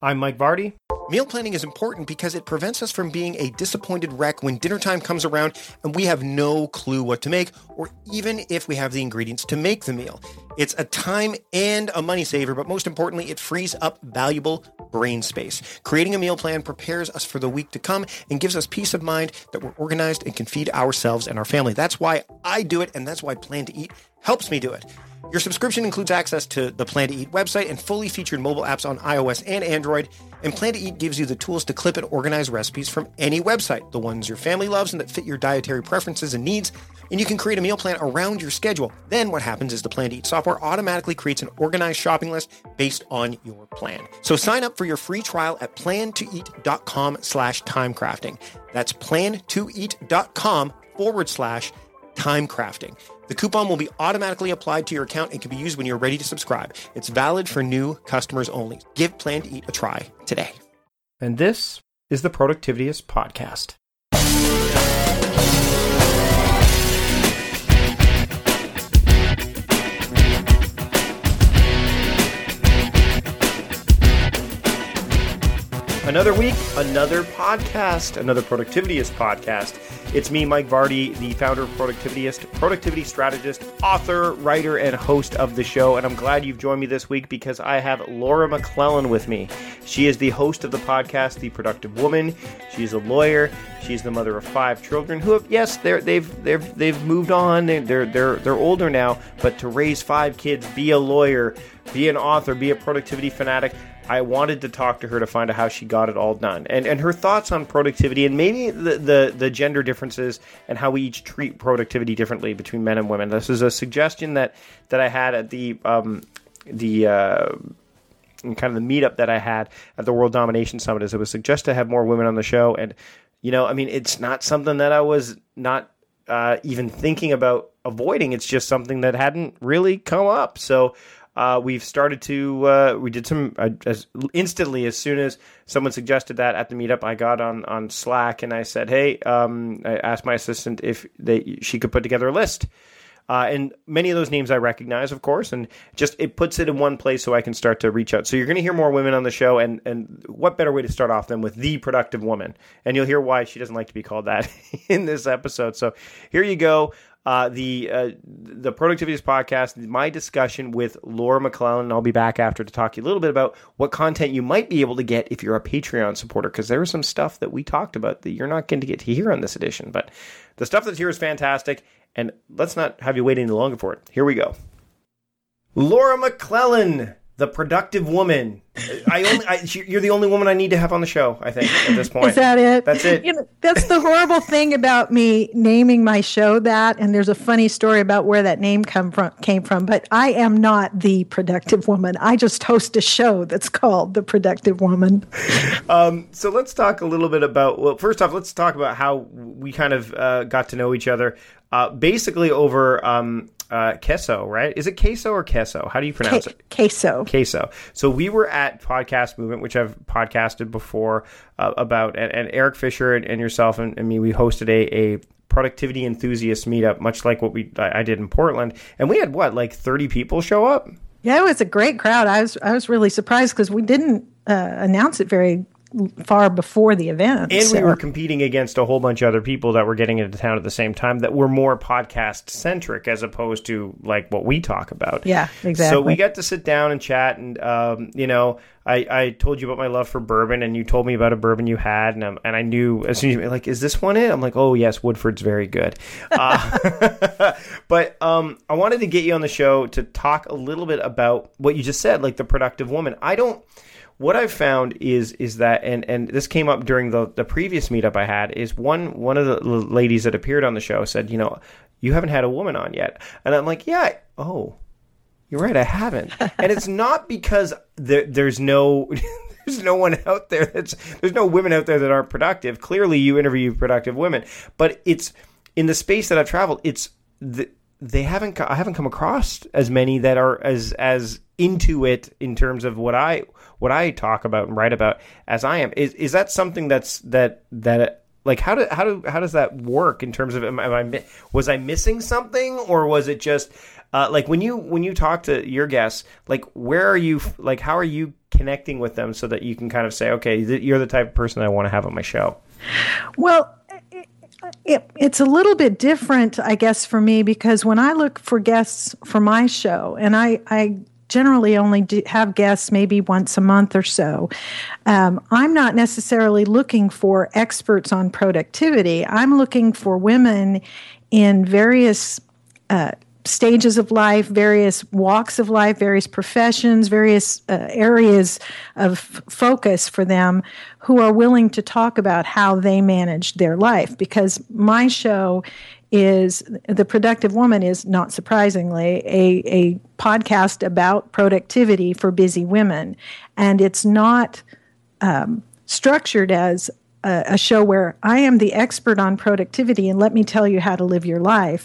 I'm Mike Vardy. Meal planning is important because it prevents us from being a disappointed wreck when dinner time comes around and we have no clue what to make, or even if we have the ingredients to make the meal. It's a time and a money saver, but most importantly, it frees up valuable brain space. Creating a meal plan prepares us for the week to come and gives us peace of mind that we're organized and can feed ourselves and our family. That's why I do it, and that's why Plan to Eat helps me do it. Your subscription includes access to the Plan to Eat website and fully featured mobile apps on iOS and Android. And Plan to Eat gives you the tools to clip and organize recipes from any website, the ones your family loves and that fit your dietary preferences and needs. And you can create a meal plan around your schedule. Then what happens is the Plan to Eat software automatically creates an organized shopping list based on your plan. So sign up for your free trial at plantoeat.com/timecrafting. That's plantoeat.com/timecrafting. The coupon will be automatically applied to your account and can be used when you're ready to subscribe. It's valid for new customers only. Give Plan to Eat a try today. And this is the Productivityist Podcast. Another week, another podcast, another Productivityist podcast. It's me, Mike Vardy, the founder of Productivityist, productivity strategist, author, writer, and host of the show. And I'm glad you've joined me this week because I have Laura McClellan with me. She is the host of the podcast, The Productive Woman. She's a lawyer. She's the mother of 5 children who have, yes, they've moved on. They're older now, but to raise 5 kids, be a lawyer, be an author, be a productivity fanatic. I wanted to talk to her to find out how she got it all done and her thoughts on productivity and maybe the gender differences and how we each treat productivity differently between men and women. This is a suggestion that I had at the kind of the meetup that I had at the World Domination Summit. Is it was suggest to have more women on the show, and it's not something that I was not even thinking about avoiding. It's just something that hadn't really come up. So. We've started to, we did some, instantly as soon as someone suggested that at the meetup, I got on Slack and I said, hey, I asked my assistant if she could put together a list. And many of those names I recognize, of course, and just it puts it in one place so I can start to reach out. So you're going to hear more women on the show, and what better way to start off than with The Productive Woman? And you'll hear why she doesn't like to be called that in this episode. So here you go. The Productivityist Podcast, my discussion with Laura McClellan, and I'll be back after to talk to you a little bit about what content you might be able to get if you're a Patreon supporter, because there was some stuff that we talked about that you're not going to get to hear on this edition, but the stuff that's here is fantastic, and let's not have you wait any longer for it. Here we go. Laura McClellan, The Productive Woman. You're the only woman I need to have on the show, I think, at this point. Is that it? That's it. That's the horrible thing about me naming my show that, and there's a funny story about where that name came from, but I am not the productive woman. I just host a show that's called The Productive Woman. So let's talk a little bit about, well, first off, let's talk about how we kind of got to know each other, basically over Queso, right? Is it Queso or Queso? How do you pronounce it? Queso. Queso. So we were at Podcast Movement, which I've podcasted before about, and Eric Fisher and yourself and me, we hosted a productivity enthusiast meetup, much like what I did in Portland. And we had, 30 people show up? Yeah, it was a great crowd. I was really surprised because we didn't announce it very far before the event. And we were competing against a whole bunch of other people that were getting into town at the same time that were more podcast centric as opposed to like what we talk about. Yeah, exactly. So we got to sit down and chat, and I told you about my love for bourbon, and you told me about a bourbon you had, and I knew as soon as you were like, is this one it? I'm like, oh yes, Woodford's very good. But I wanted to get you on the show to talk a little bit about what you just said, like the productive woman. What I've found is that, and this came up during the previous meetup I had, is one of the ladies that appeared on the show said, you haven't had a woman on yet. And I'm like, yeah, oh, you're right, I haven't. And it's not because there's no one out there there's no women out there that aren't productive. Clearly you interview productive women, but it's in the space that I've traveled, I haven't come across as many that are as into it in terms of what I talk about and write about as I am. Is that something that like how does that work in terms of was I missing something, or was it just like when you talk to your guests, like where are you, like how are you connecting with them so that you can kind of say, okay, you're the type of person I want to have on my show? Well, it's a little bit different, I guess, for me, because when I look for guests for my show, and I generally only have guests maybe once a month or so, I'm not necessarily looking for experts on productivity. I'm looking for women in various stages of life, various walks of life, various professions, various areas of focus for them, who are willing to talk about how they manage their life. Because my show is, The Productive Woman is, not surprisingly, a podcast about productivity for busy women. And it's not structured as a show where I am the expert on productivity and let me tell you how to live your life.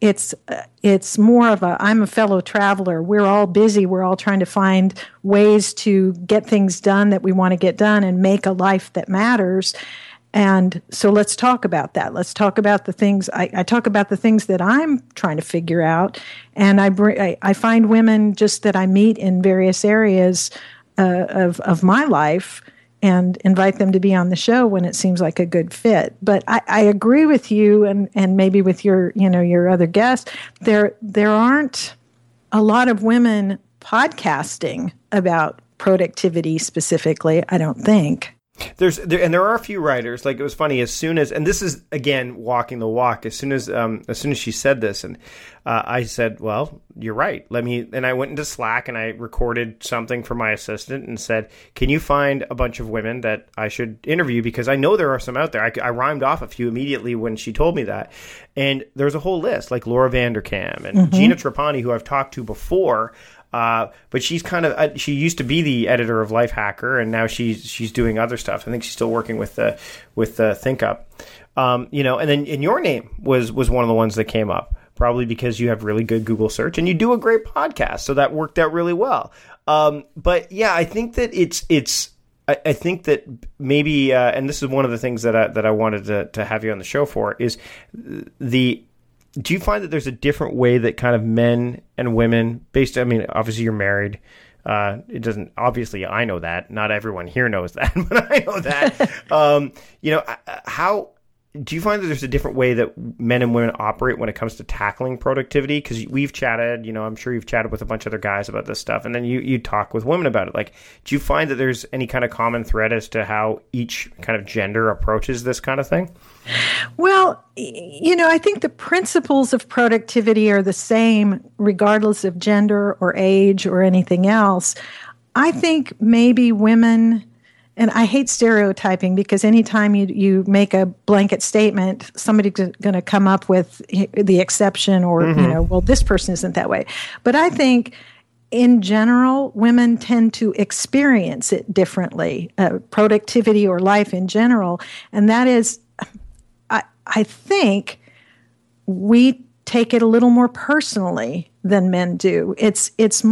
It's more of I'm a fellow traveler. We're all busy. We're all trying to find ways to get things done that we want to get done and make a life that matters. And so let's talk about that. Let's talk about the things. I talk about the things that I'm trying to figure out, and I find women just that I meet in various areas of my life, and invite them to be on the show when it seems like a good fit. But I agree with you, and maybe with your other guests. There aren't a lot of women podcasting about productivity specifically, I don't think. There are a few writers. Like, it was funny, as soon as, and this is again walking the walk, as soon as she said this, and I said, well, you're right, and I went into Slack and I recorded something for my assistant and said, can you find a bunch of women that I should interview, because I know there are some out there. I rhymed off a few immediately when she told me that, and there's a whole list, like Laura Vanderkam and Gina Trapani, who I've talked to before. But she's kind of, she used to be the editor of Lifehacker, and now she's doing other stuff. I think she's still working with ThinkUp. And then your name was one of the ones that came up, probably because you have really good Google search and you do a great podcast. So that worked out really well. But yeah, I think that I think that maybe, and this is one of the things that I wanted to have you on the show for, is do you find that there's a different way that kind of men and women obviously you're married. It doesn't, obviously I know that. Not everyone here knows that, but I know that. How do you find that there's a different way that men and women operate when it comes to tackling productivity? Because we've chatted, I'm sure you've chatted with a bunch of other guys about this stuff, and then you talk with women about it. Like, do you find that there's any kind of common thread as to how each kind of gender approaches this kind of thing? Well, I think the principles of productivity are the same regardless of gender or age or anything else. I think maybe women, and I hate stereotyping, because anytime you make a blanket statement, somebody's going to come up with the exception, or, well, this person isn't that way. But I think in general, women tend to experience it differently, productivity or life in general. And that is, I think we take it a little more personally than men do. It's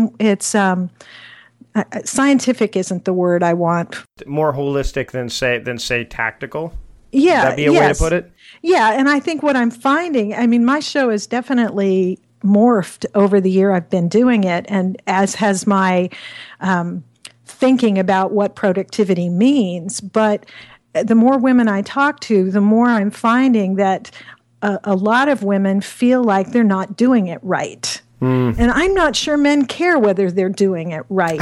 scientific isn't the word I want. More holistic than say tactical? Yeah. Would that be a way to put it? Yeah, and I think what I'm finding, my show has definitely morphed over the year I've been doing it, and as has my thinking about what productivity means. But the more women I talk to, the more I'm finding that a lot of women feel like they're not doing it right. And I'm not sure men care whether they're doing it right.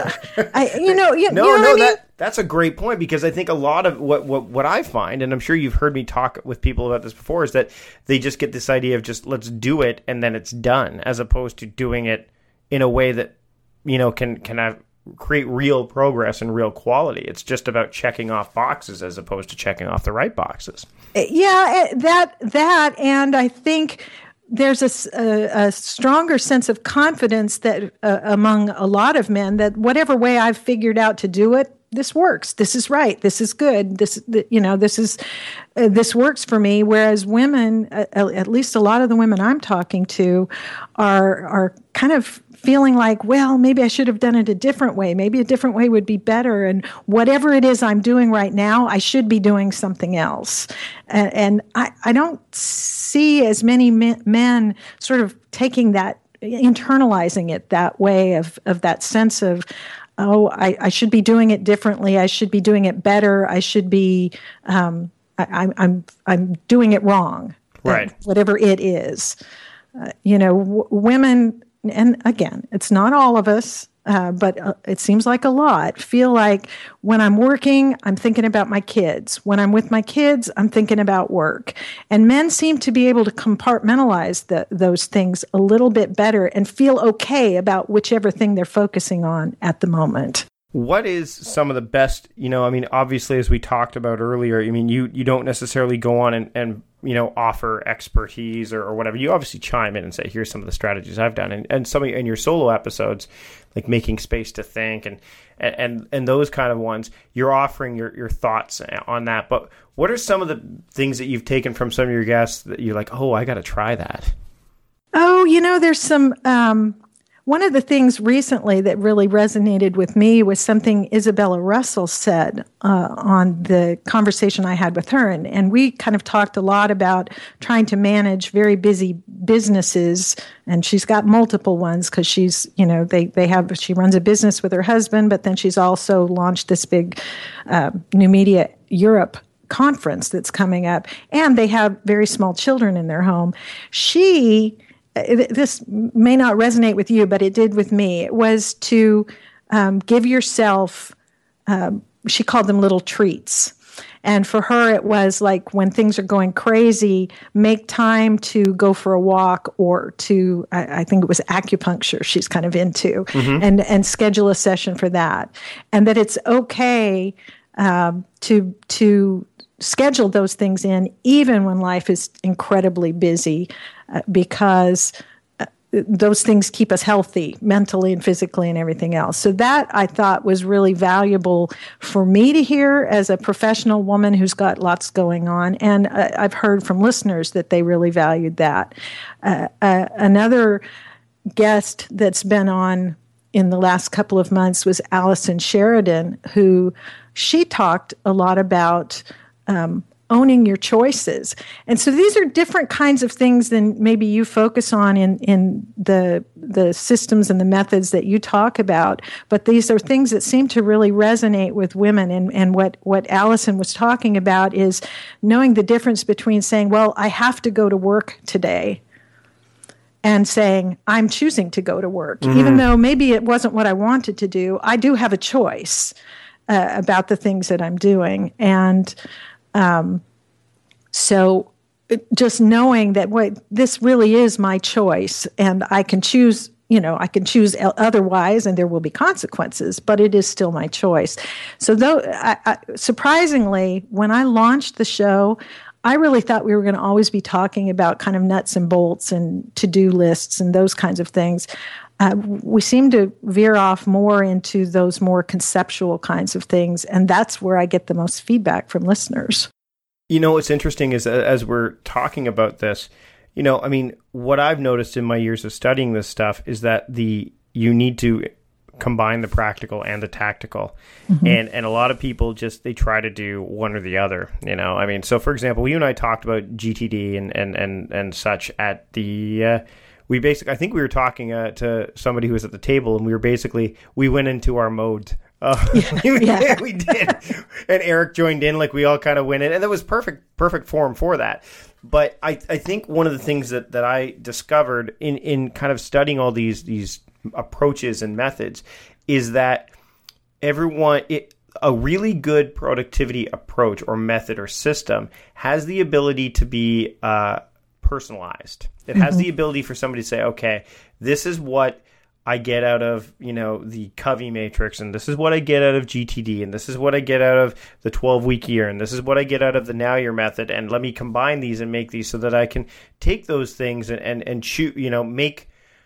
That's a great point, because I think a lot of what I find, and I'm sure you've heard me talk with people about this before, is that they just get this idea of just let's do it and then it's done, as opposed to doing it in a way that can create real progress and real quality. It's just about checking off boxes as opposed to checking off the right boxes. Yeah, that, and I think there's a stronger sense of confidence that among a lot of men, that whatever way I've figured out to do it, this works. This is right. This is good. This works for me. Whereas women, at least a lot of the women I'm talking to, are kind of feeling like, well, maybe I should have done it a different way. Maybe a different way would be better. And whatever it is I'm doing right now, I should be doing something else. And I don't see as many men sort of taking that, internalizing it that way, of that sense of I should be doing it differently. I should be doing it better. I should be, I'm doing it wrong. Right. Whatever it is. Women, and again, it's not all of us, but it seems like a lot, feel like when I'm working, I'm thinking about my kids. When I'm with my kids, I'm thinking about work. And men seem to be able to compartmentalize those things a little bit better and feel okay about whichever thing they're focusing on at the moment. What is some of the best, obviously, as we talked about earlier, you don't necessarily go on and offer expertise or whatever. You obviously chime in and say, here's some of the strategies I've done. And some in your solo episodes, like Making Space to Think and those kind of ones, you're offering your thoughts on that. But what are some of the things that you've taken from some of your guests that you're like, oh, I got to try that? Oh, there's some... One of the things recently that really resonated with me was something Isabella Russell said on the conversation I had with her. And we kind of talked a lot about trying to manage very busy businesses. And she's got multiple ones because she's, she runs a business with her husband, but then she's also launched this big New Media Europe conference that's coming up. And they have very small children in their home. This may not resonate with you, but it did with me. It was to give yourself, she called them little treats. And for her, it was like when things are going crazy, make time to go for a walk or to, I think it was acupuncture she's kind of into, and schedule a session for that. And that it's okay to schedule those things in even when life is incredibly busy, because those things keep us healthy mentally and physically and everything else. So that I thought was really valuable for me to hear as a professional woman who's got lots going on. And I've heard from listeners that they really valued that. Another guest that's been on in the last couple of months was Allison Sheridan, who she talked a lot about owning your choices. And so these are different kinds of things than maybe you focus on in the systems and the methods that you talk about. But these are things that seem to really resonate with women. And what Allison was talking about is knowing the difference between saying, well, I have to go to work today, and saying, I'm choosing to go to work. Even though maybe it wasn't what I wanted to do, I do have a choice about the things that I'm doing. And so just knowing that this really is my choice, and I can choose, I can choose otherwise, and there will be consequences, but it is still my choice. So though, surprisingly, when I launched the show, I really thought we were going to always be talking about kind of nuts and bolts and to-do lists and those kinds of things. We seem to veer off more into those more conceptual kinds of things, and that's where I get the most feedback from listeners. What's interesting is as we're talking about this, what I've noticed in my years of studying this stuff is that you need to combine the practical and the tactical. And a lot of people they try to do one or the other, so for example, you and I talked about GTD and such at the, I think we were talking to somebody who was at the table, and we went into our mode. We did. And Eric joined in, like we all kind of went in, and that was perfect form for that. But I think one of the things that I discovered in kind of studying all these approaches and methods is that a really good productivity approach or method or system has the ability to be personalized. It has the ability for somebody to say, okay, this is what I get out of, the Covey matrix, and this is what I get out of GTD, and this is what I get out of the 12-week year, and this is what I get out of the Now Year method, and let me combine these and make these so that I can take those things and choose, make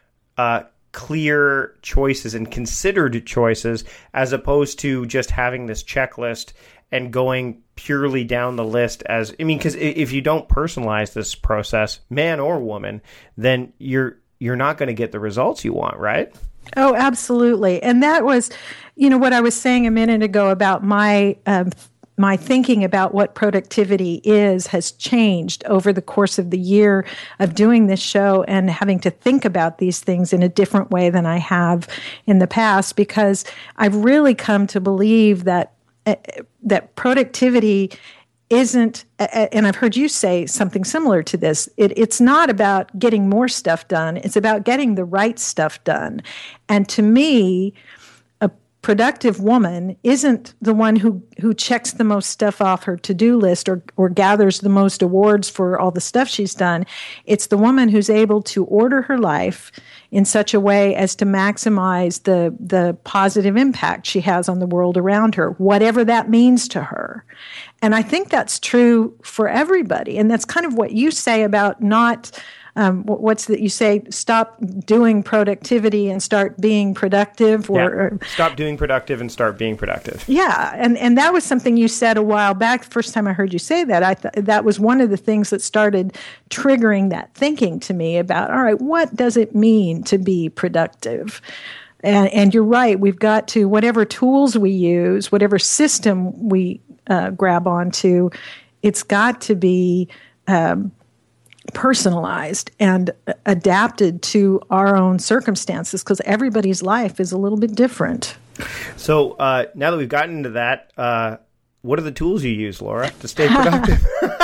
clear choices and considered choices, as opposed to just having this checklist and going purely down the list because if you don't personalize this process, man or woman, then you're not going to get the results you want, right? Oh, absolutely. And that was, what I was saying a minute ago about my my thinking about what productivity is has changed over the course of the year of doing this show and having to think about these things in a different way than I have in the past, because I've really come to believe that productivity isn't, and I've heard you say something similar to this, it's not about getting more stuff done, it's about getting the right stuff done. And to me, a productive woman isn't the one who checks the most stuff off her to-do list or gathers the most awards for all the stuff she's done. It's the woman who's able to order her life in such a way as to maximize the positive impact she has on the world around her, whatever that means to her. And I think that's true for everybody. And that's kind of what you say about not, you say, stop doing productivity and start being productive, or stop doing productive and start being productive. Yeah. And that was something you said a while back. The first time I heard you say that, that was one of the things that started triggering that thinking to me about, all right, what does it mean to be productive? And you're right. We've got to, whatever tools we use, whatever system we grab onto, it's got to be personalized and adapted to our own circumstances, because everybody's life is a little bit different. So now that we've gotten into that, what are the tools you use, Laura, to stay productive?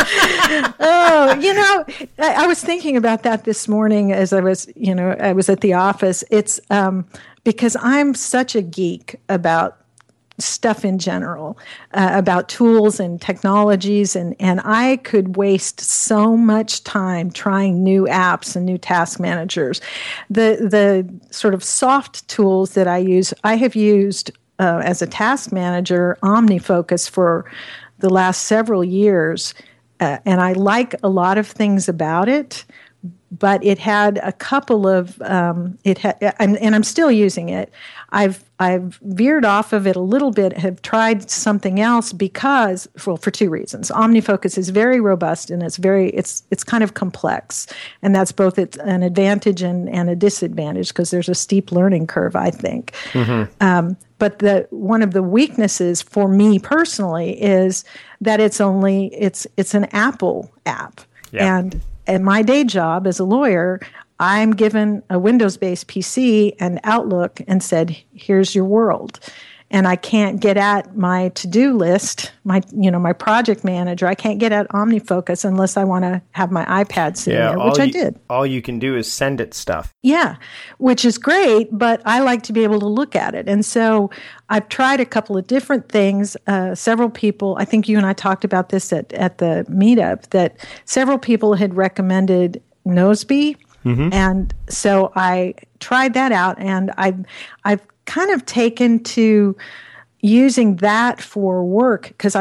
I was thinking about that this morning as I was at the office. It's because I'm such a geek about stuff in general, about tools and technologies, and I could waste so much time trying new apps and new task managers. The sort of soft tools that I have used as a task manager, OmniFocus, for the last several years, and I like a lot of things about it. But it had a couple of and I'm still using it. I've veered off of it a little bit, have tried something else because, for two reasons. OmniFocus is very robust and it's kind of complex, and that's both an advantage and a disadvantage, because there's a steep learning curve, I think. Mm-hmm. But one of the weaknesses for me personally is that it's an Apple app. Yeah. And my day job as a lawyer, I'm given a Windows-based PC and Outlook and said, here's your world. And I can't get at my to-do list, my project manager. I can't get at OmniFocus unless I want to have my iPad sitting there, which I did. All you can do is send it stuff. Yeah, which is great, but I like to be able to look at it. And so I've tried a couple of different things. Several people, I think you and I talked about this at the meetup, that several people had recommended Nosby. Mm-hmm. And so I tried that out, and I've kind of taken to using that for work, because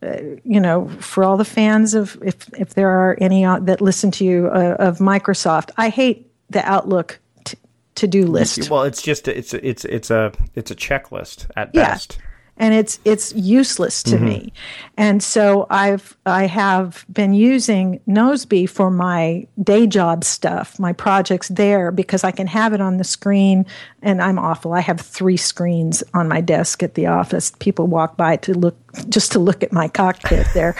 for all the fans of, if there are any that listen to you of Microsoft, I hate the Outlook to-do list. Well, it's just it's a checklist at best. And it's useless to me. And so I have been using Nosby for my day job stuff, my projects there, because I can have it on the screen. And I'm awful. I have 3 screens on my desk at the office. People walk by to look at my cockpit there.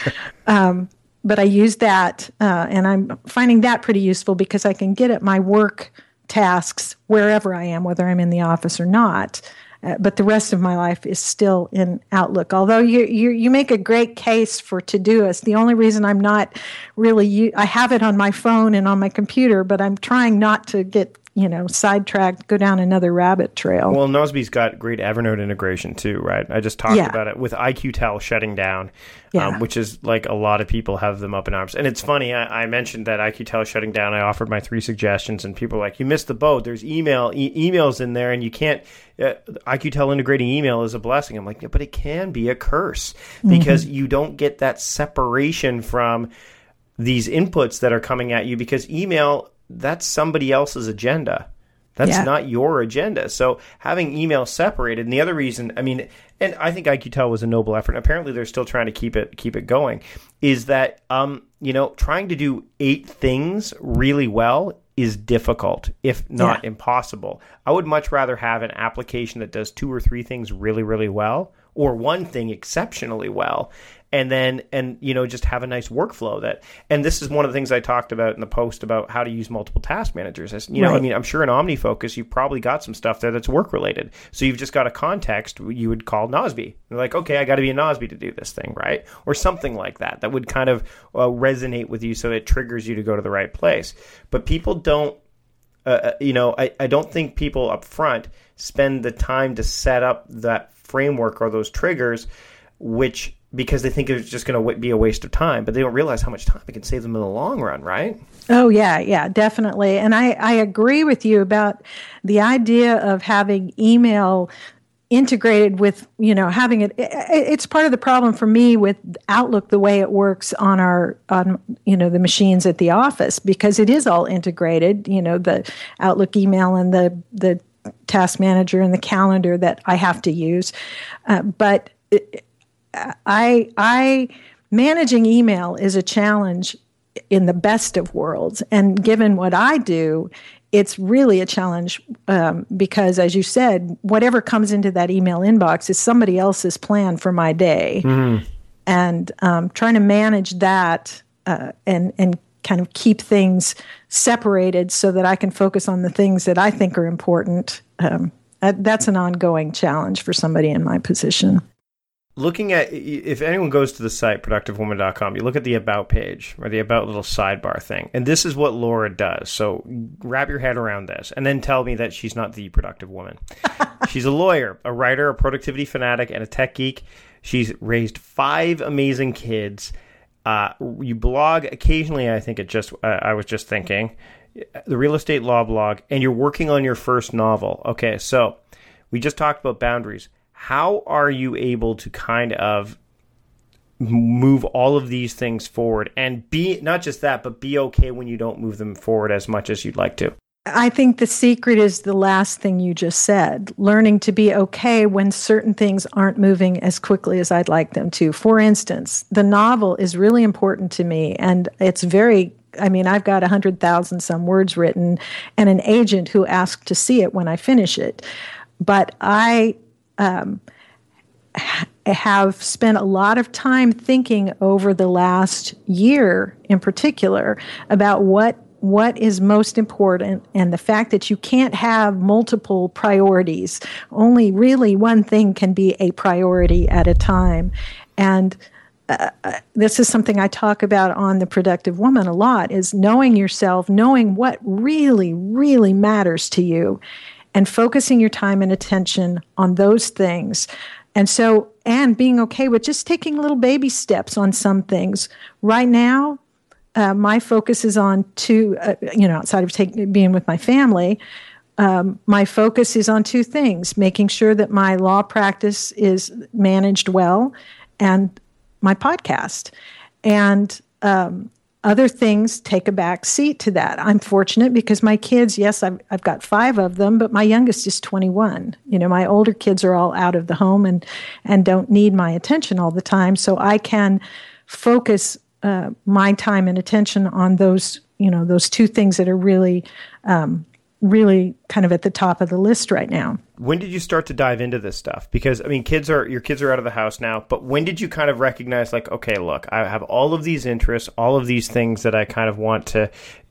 But I use that, and I'm finding that pretty useful, because I can get at my work tasks wherever I am, whether I'm in the office or not. But the rest of my life is still in Outlook. Although you make a great case for Todoist. The only reason I'm not really, I have it on my phone and on my computer, but I'm trying not to get sidetracked, go down another rabbit trail. Well, Nosby's got great Evernote integration too, right? I just talked about it with IQtel shutting down, which is like a lot of people have them up in arms. And it's funny, I mentioned that IQtel shutting down. I offered my 3 suggestions, and people were like, you missed the boat. There's emails in there, and you can't, IQtel integrating email is a blessing. I'm like, yeah, but it can be a curse, because you don't get that separation from these inputs that are coming at you, because email, that's somebody else's agenda. That's not your agenda. So having email separated, and the other reason, and I think IQtel was a noble effort. Apparently, they're still trying to keep it going. Is that trying to do 8 things really well is difficult, if not impossible. I would much rather have an application that does 2 or 3 things really, really well, or one thing exceptionally well, and just have a nice workflow and this is one of the things I talked about in the post about how to use multiple task managers. I mean, I'm sure in OmniFocus, you've probably got some stuff there that's work related. So you've just got a context you would call Nozbe. You're like, okay, I got to be a Nozbe to do this thing, right? Or something like that would kind of resonate with you so it triggers you to go to the right place. But people don't, I don't think people up front spend the time to set up that framework or those triggers, because they think it's just going to be a waste of time, but they don't realize how much time it can save them in the long run, right? Oh, yeah, definitely. And I agree with you about the idea of having email integrated with, having it. It's part of the problem for me with Outlook, the way it works on the machines at the office, because it is all integrated, the Outlook email and the task manager and the calendar that I have to use. But I managing email is a challenge in the best of worlds, and given what I do, it's really a challenge because, as you said, whatever comes into that email inbox is somebody else's plan for my day, and trying to manage that and kind of keep things separated so that I can focus on the things that I think are important. That's an ongoing challenge for somebody in my position. Looking at, if anyone goes to the site, productivewoman.com, you look at the About page, or the About little sidebar thing, and this is what Laura does. So wrap your head around this, and then tell me that she's not the productive woman. She's a lawyer, a writer, a productivity fanatic, and a tech geek. She's raised 5 amazing kids. You blog occasionally, I think I was just thinking, the Real Estate Law blog, and you're working on your first novel. Okay, so we just talked about boundaries. How are you able to kind of move all of these things forward and be, not just that, but be okay when you don't move them forward as much as you'd like to? I think the secret is the last thing you just said, learning to be okay when certain things aren't moving as quickly as I'd like them to. For instance, the novel is really important to me, and it's I've got 100,000 some words written and an agent who asked to see it when I finish it. But I have spent a lot of time thinking over the last year in particular about what is most important, and the fact that you can't have multiple priorities. Only really one thing can be a priority at a time. And this is something I talk about on The Productive Woman a lot, is knowing yourself, knowing what really, really matters to you, and focusing your time and attention on those things. And being okay with just taking little baby steps on some things. Right now, my focus is on outside of being with my family, my focus is on 2 things: making sure that my law practice is managed well, and my podcast. And other things take a back seat to that. I'm fortunate because my kids, yes, I've got 5 of them, but my youngest is 21. My older kids are all out of the home and don't need my attention all the time. So I can focus my time and attention on those 2 things that are really, really kind of at the top of the list right now. When did you start to dive into this stuff? Because, your kids are out of the house now, but when did you kind of recognize, like, okay, look, I have all of these interests, all of these things that I kind of want to,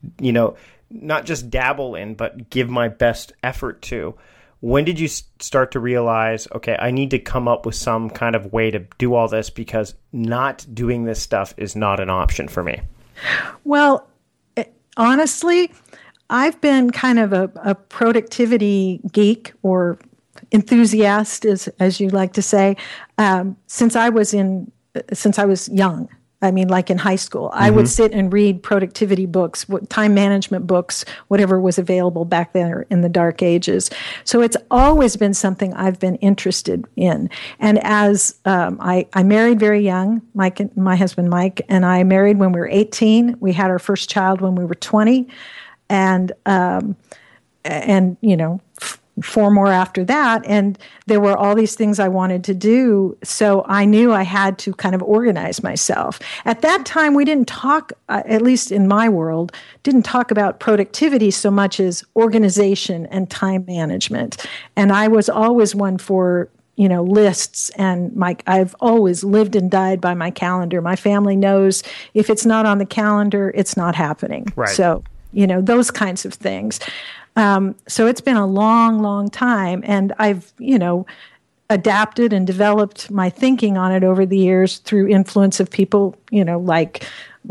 not just dabble in, but give my best effort to. When did you start to realize, okay, I need to come up with some kind of way to do all this, because not doing this stuff is not an option for me? Well, honestly, I've been kind of a productivity geek or enthusiast, as you like to say, since I was young. Like in high school, I would sit and read productivity books, time management books, whatever was available back there in the dark ages. So it's always been something I've been interested in. And as I married very young, my husband Mike, and I married when we were 18. We had our first child when we were 20. And 4 more after that. And there were all these things I wanted to do. So I knew I had to kind of organize myself. At that time, we didn't talk, at least in my world, didn't talk about productivity so much as organization and time management. And I was always one for lists, and I've always lived and died by my calendar. My family knows if it's not on the calendar, it's not happening. Right. So, those kinds of things. So it's been a long, long time, and I've, adapted and developed my thinking on it over the years through influence of people, like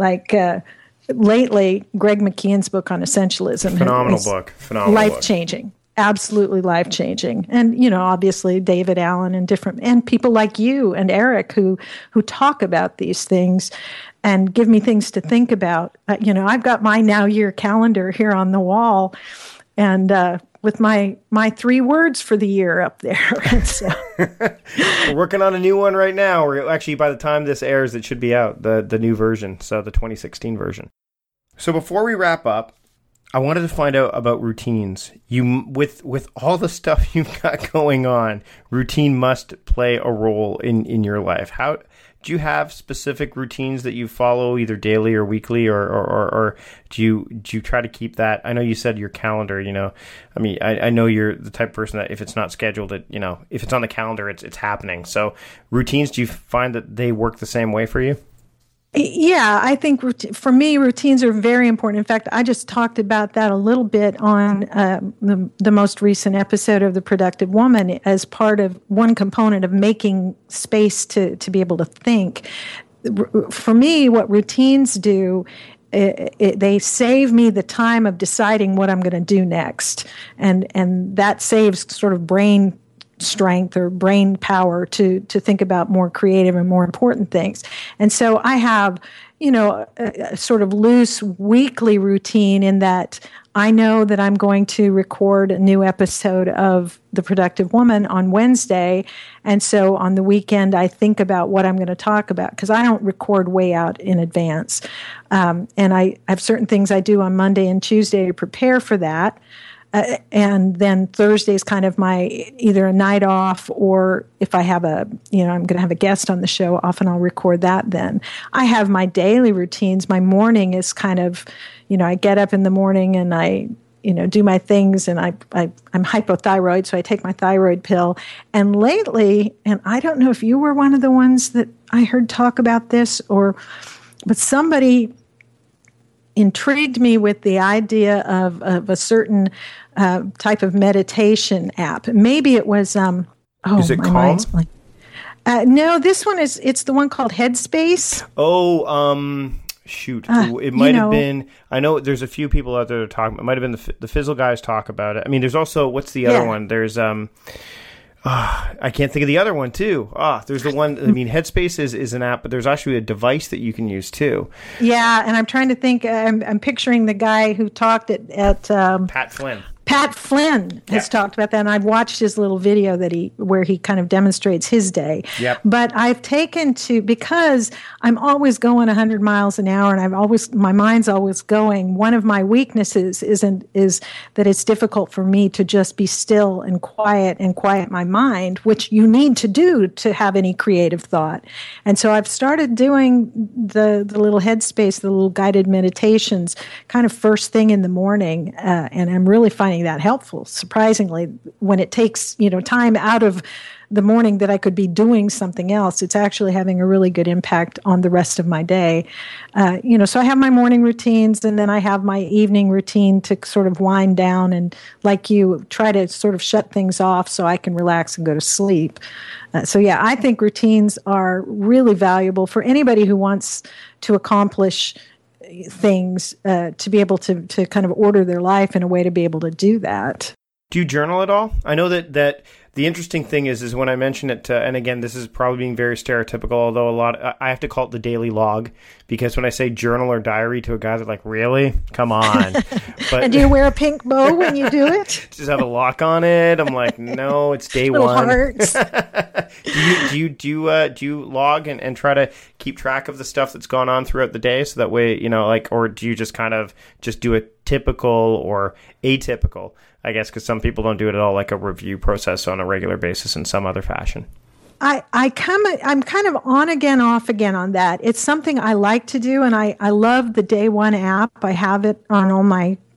lately, Greg McKeown's book on essentialism. Phenomenal book. Life-changing. Absolutely life-changing. And, obviously David Allen and people like you and Eric who talk about these things and give me things to think about. I've got my Now Year calendar here on the wall, and with my 3 words for the year up there. And so. We're working on a new one right now. Or actually, by the time this airs, it should be out, the new version, so the 2016 version. So before we wrap up, I wanted to find out about routines. With all the stuff you've got going on, routine must play a role in your life. How do you have specific routines that you follow either daily or weekly, or do you try to keep that? I know you said your calendar, I know you're the type of person that if it's not scheduled, if it's on the calendar, it's happening. So routines, do you find that they work the same way for you? Yeah, I think for me, routines are very important. In fact, I just talked about that a little bit on the most recent episode of The Productive Woman as part of one component of making space to be able to think. For me, what routines do, they save me the time of deciding what I'm going to do next. And that saves sort of brain strength or brain power to think about more creative and more important things. And so I have, a sort of loose weekly routine in that I know that I'm going to record a new episode of The Productive Woman on Wednesday. And so on the weekend, I think about what I'm going to talk about because I don't record way out in advance. And I have certain things I do on Monday and Tuesday to prepare for that. And then Thursday is kind of my either a night off, or if I have I'm going to have a guest on the show, often I'll record that then. I have my daily routines. My morning is kind of, I get up in the morning and I, do my things, and I'm hypothyroid, so I take my thyroid pill. And lately, and I don't know if you were one of the ones that I heard talk about this, but somebody intrigued me with the idea of a certain type of meditation app. Maybe it was, is it Calm? No, this one it's the one called Headspace. Shoot. It might have been, I know there's a few people out there that are talking, it might have been the Fizzle guys talk about it. I mean, there's also, what's the other one? There's, I can't think of the other one too. There's the one, Headspace is an app, but there's actually a device that you can use too. Yeah, and I'm trying to think, I'm picturing the guy who talked at Pat Flynn. Pat Flynn has talked about that, and I've watched his little video where he kind of demonstrates his day. Yep. But I've taken because I'm always going 100 miles an hour, and my mind's always going. One of my weaknesses is that it's difficult for me to just be still and quiet my mind, which you need to do to have any creative thought. And so I've started doing the little Headspace, the little guided meditations, kind of first thing in the morning, and I'm really finding that helpful, surprisingly. When it takes time out of the morning that I could be doing something else, it's actually having a really good impact on the rest of my day. So I have my morning routines, and then I have my evening routine to sort of wind down and, like you, try to sort of shut things off so I can relax and go to sleep. I think routines are really valuable for anybody who wants to accomplish things, to be able to kind of order their life in a way to be able to do that. Do you journal at all? I know that the interesting thing is when I mention it to, and again, this is probably being very stereotypical, although I have to call it the daily log, because when I say journal or diary to a guy, they're like, really? Come on. But, and do you wear a pink bow when you do it? Does it have a lock on it? I'm like, no, it's day little one. Hearts. Do you log and try to keep track of the stuff that's gone on throughout the day, so that way, or do you just kind of just do a typical or atypical, I guess, because some people don't do it at all, like a review process on a regular basis in some other fashion? I'm kind of on again, off again on that. It's something I like to do, and I love the Day One app. I have it on all my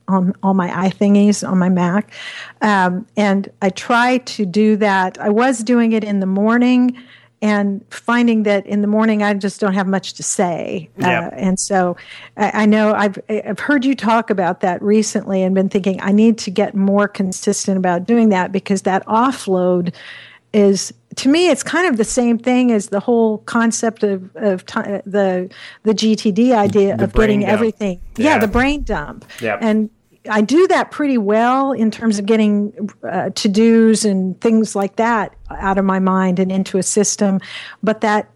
on all my iThingies on my Mac. And I try to do that. I was doing it in the morning and finding that in the morning I just don't have much to say. And so I know I've heard you talk about that recently and been thinking I need to get more consistent about doing that, because that offload is, to me, it's kind of the same thing as the whole concept of the GTD idea of getting dump. Everything. Yeah, the brain dump. Yep. And I do that pretty well in terms of getting to-dos and things like that out of my mind and into a system. But that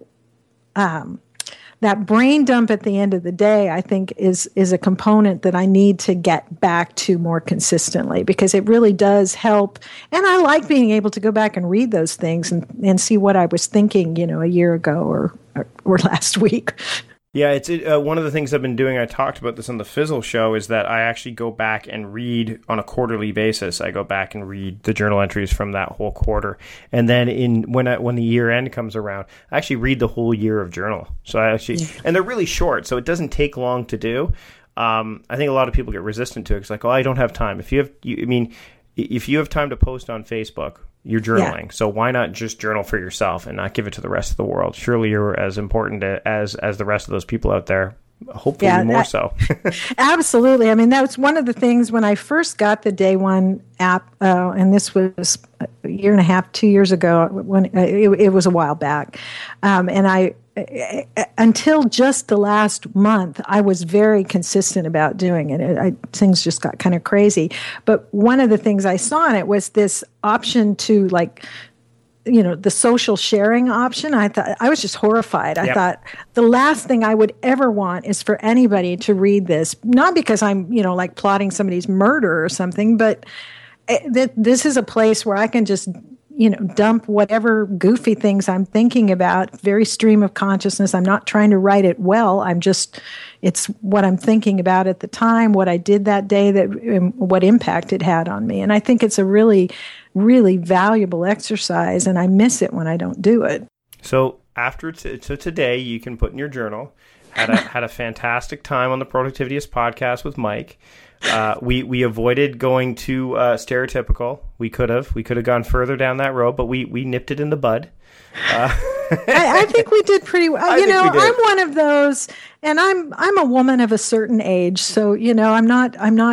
brain dump at the end of the day, I think, is a component that I need to get back to more consistently, because it really does help. And I like being able to go back and read those things and see what I was thinking, a year ago or last week. Yeah, it's one of the things I've been doing. I talked about this on the Fizzle show, is that I actually go back and read on a quarterly basis. I go back and read the journal entries from that whole quarter, and then when the year end comes around, I actually read the whole year of journal. So and they're really short, so it doesn't take long to do. I think a lot of people get resistant to it. It's like, I don't have time. If you have time to post on Facebook, you're journaling. Yeah. So why not just journal for yourself and not give it to the rest of the world? Surely you're as important as the rest of those people out there. Hopefully more so. Absolutely. I mean, that was one of the things when I first got the Day One app, and this was a year and a half, 2 years ago, when it was a while back. And until just the last month, I was very consistent about doing it. Things just got kind of crazy. But one of the things I saw in it was this option to the social sharing option. I thought, I was just horrified. I thought the last thing I would ever want is for anybody to read this, not because I'm, plotting somebody's murder or something, but this is a place where I can just, dump whatever goofy things I'm thinking about, very stream of consciousness. I'm not trying to write it well. It's what I'm thinking about at the time, what I did that day, what impact it had on me. And I think it's a really, really valuable exercise, and I miss it when I don't do it. So after today, you can put in your journal, had a fantastic time on the Productivityist podcast with Mike. We avoided going too stereotypical. We could have gone further down that road, but we nipped it in the bud. I think we did pretty well. I'm one of those, and I'm a woman of a certain age, so I'm not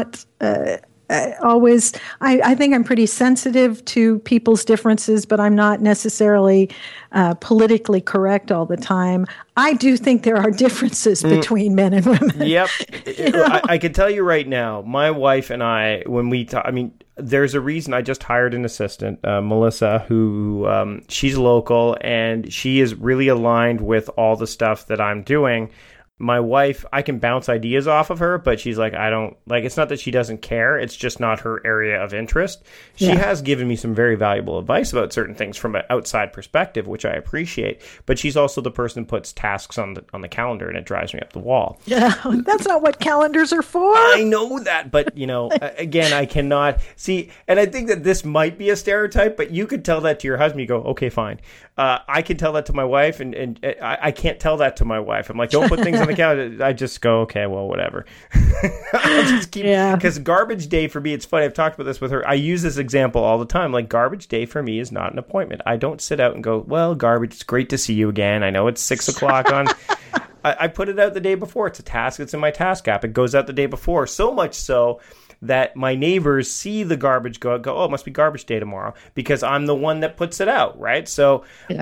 always. I think I'm pretty sensitive to people's differences, but I'm not necessarily politically correct all the time. I do think there are differences between men and women. Yep. I can tell you right now, my wife and I, when we talk, there's a reason I just hired an assistant, Melissa, who she's local, and she is really aligned with all the stuff that I'm doing. My wife, I can bounce ideas off of her, but she's like, it's not that she doesn't care. It's just not her area of interest. She has given me some very valuable advice about certain things from an outside perspective, which I appreciate. But she's also the person who puts tasks on the calendar, and it drives me up the wall. Yeah, that's not what calendars are for. I know that, but, again, I cannot see. And I think that this might be a stereotype, but you could tell that to your husband. You go, okay, fine. I can tell that to my wife, and I can't tell that to my wife. I'm like, don't put things on the calendar. I just go, okay, well, whatever. I'll just keep, because garbage day for me, it's funny. I've talked about this with her. I use this example all the time. Like, garbage day for me is not an appointment. I don't sit out and go, well, garbage, it's great to see you again. I know it's 6 o'clock on. I put it out the day before. It's a task. It's in my task app. It goes out the day before. So much so that my neighbors see the garbage go, oh, it must be garbage day tomorrow, because I'm the one that puts it out, right? So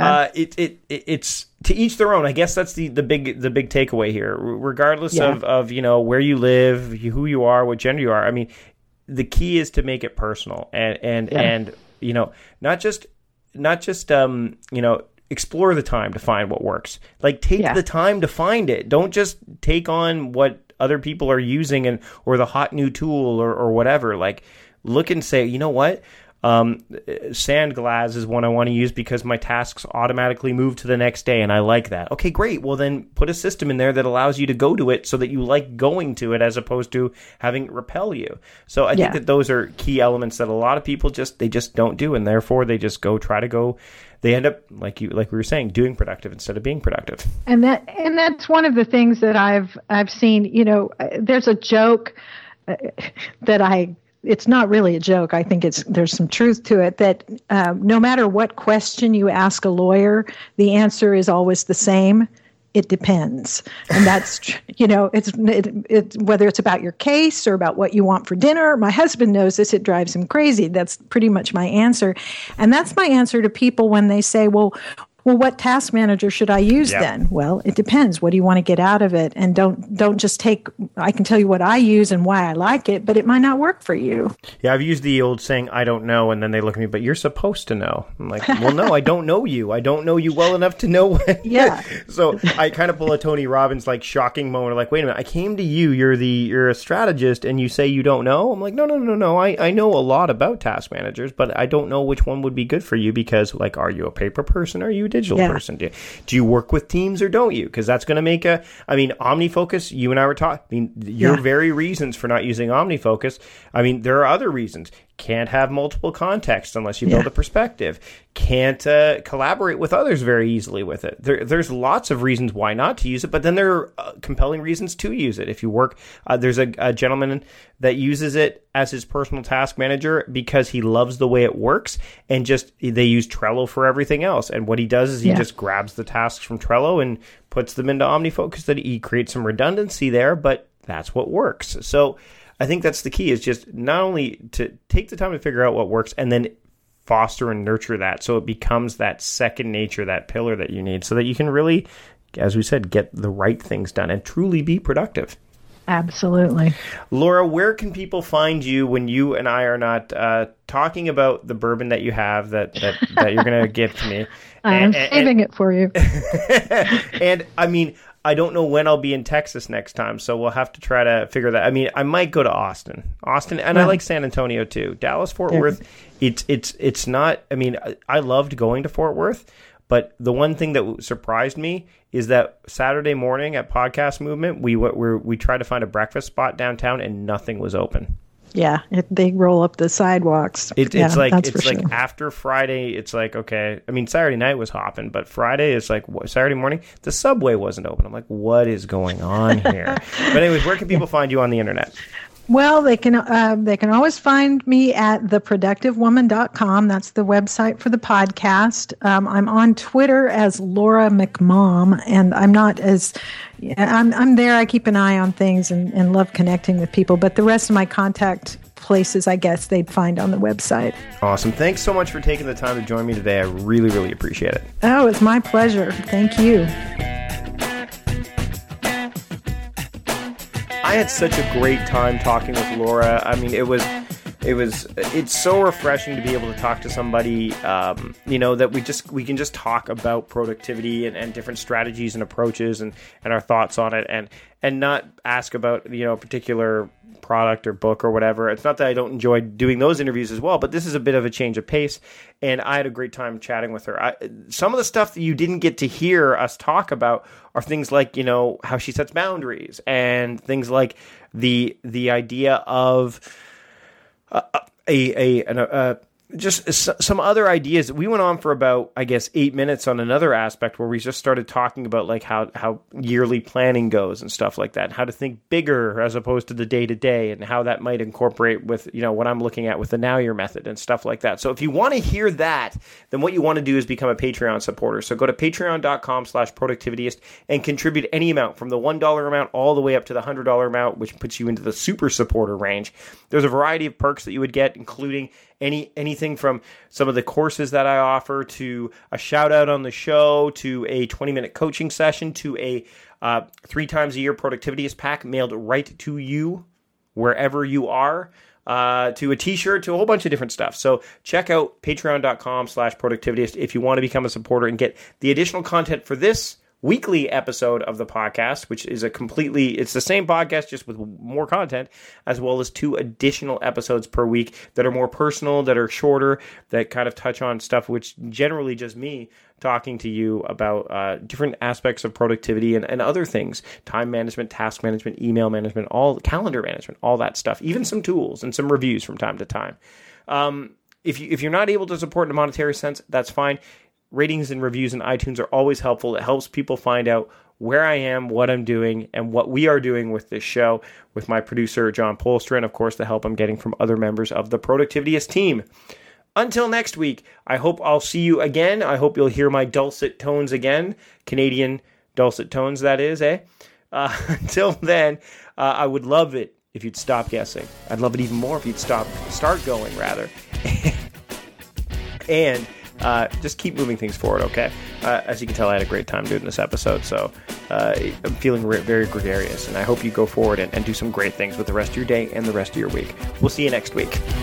it's to each their own. I guess that's the big takeaway here, regardless of where you live, who you are, what gender you are. The key is to make it personal and not just explore the time to find what works. Like, take the time to find it. Don't just take on what other people are using or the hot new tool or whatever. Like, look and say, you know what? Sandglass is one I want to use because my tasks automatically move to the next day, and I like that. Okay, great. Well, then put a system in there that allows you to go to it so that you like going to it as opposed to having it repel you. So I think that those are key elements that a lot of people just don't do, and therefore they just they end up, like we were saying, doing productive instead of being productive. And that's one of the things that I've seen. There's a joke it's not really a joke. I think there's some truth to it, that no matter what question you ask a lawyer, the answer is always the same. It depends. And that's, it's whether it's about your case or about what you want for dinner. My husband knows this. It drives him crazy. That's pretty much my answer. And that's my answer to people when they say, well, what task manager should I use then? Well, it depends. What do you want to get out of it? And don't just take, I can tell you what I use and why I like it, but it might not work for you. Yeah, I've used the old saying, I don't know, and then they look at me, but you're supposed to know. I'm like, well, no, I don't know you. I don't know you well enough to know. Yeah. So I kind of pull a Tony Robbins, like, shocking moment, like, wait a minute, I came to you, you're a strategist, and you say you don't know? I'm like, no, I know a lot about task managers, but I don't know which one would be good for you because, like, are you a paper person or are you a digital person? Do you work with teams or don't you? Because that's going to make OmniFocus, you and I were talking, your very reasons for not using OmniFocus, there are other reasons. Can't have multiple contexts unless you build a perspective. Can't collaborate with others very easily with it. There's lots of reasons why not to use it, but then there are compelling reasons to use it. If you work, there's a gentleman that uses it as his personal task manager because he loves the way it works, and they use Trello for everything else. And what he does is he just grabs the tasks from Trello and puts them into OmniFocus. That he creates some redundancy there, but that's what works. So I think that's the key, is just not only to take the time to figure out what works and then foster and nurture that so it becomes that second nature, that pillar that you need, so that you can really, as we said, get the right things done and truly be productive. Absolutely. Laura, where can people find you when you and I are not talking about the bourbon that you have that you're going to give to me? I'm saving it for you. And I don't know when I'll be in Texas next time, so we'll have to try to figure that. I might go to Austin, and I like San Antonio too. Dallas, Fort Worth, it's not. I loved going to Fort Worth, but the one thing that surprised me is that Saturday morning at Podcast Movement, we tried to find a breakfast spot downtown, and nothing was open. Yeah, they roll up the sidewalks. It's like after Friday, it's like, okay. Saturday night was hopping, but Friday is like Saturday morning, the subway wasn't open. I'm like, what is going on here? But anyways, where can people find you on the internet? Well, they can always find me at theproductivewoman.com. That's the website for the podcast. I'm on Twitter as Laura McMom, and I'm not as I'm there. I keep an eye on things and love connecting with people. But the rest of my contact places, I guess, they'd find on the website. Awesome. Thanks so much for taking the time to join me today. I really, really appreciate it. Oh, it's my pleasure. Thank you. I had such a great time talking with Laura. It's so refreshing to be able to talk to somebody, that we can just talk about productivity and different strategies and approaches and our thoughts on it, and not ask about, a particular product or book or whatever. It's not that I don't enjoy doing those interviews as well, but this is a bit of a change of pace, and I had a great time chatting with her. Some of the stuff that you didn't get to hear us talk about are things like, how she sets boundaries, and things like the idea of just some other ideas. We went on for about, 8 minutes on another aspect where we just started talking about like how yearly planning goes and stuff like that, and how to think bigger as opposed to the day-to-day, and how that might incorporate with, what I'm looking at with the Now Your method and stuff like that. So if you want to hear that, then what you want to do is become a Patreon supporter. So go to patreon.com/productivityist and contribute any amount from the $1 amount all the way up to the $100 amount, which puts you into the super supporter range. There's a variety of perks that you would get, including anything from some of the courses that I offer, to a shout out on the show, to a 20-minute coaching session, to a 3 times a year Productivityist pack mailed right to you wherever you are, to a t-shirt, to a whole bunch of different stuff. So check out patreon.com/productivityist if you want to become a supporter and get the additional content for this weekly episode of the podcast, which is it's the same podcast, just with more content, as well as 2 additional episodes per week that are more personal, that are shorter, that kind of touch on stuff which generally just me talking to you about different aspects of productivity and other things, time management, task management, email management, all calendar management, all that stuff, even some tools and some reviews from time to time. If you're not able to support in a monetary sense, that's fine. Ratings and reviews in iTunes are always helpful. It helps people find out where I am, what I'm doing, and what we are doing with this show, with my producer, John Polster, and of course, the help I'm getting from other members of the Productivityist team. Until next week, I hope I'll see you again. I hope you'll hear my dulcet tones again. Canadian dulcet tones, that is, eh? Until then, I would love it if you'd stop guessing. I'd love it even more if you'd start going, rather. And just keep moving things forward, okay? As you can tell, I had a great time doing this episode, so I'm feeling very gregarious, and I hope you go forward and do some great things with the rest of your day and the rest of your week. We'll see you next week.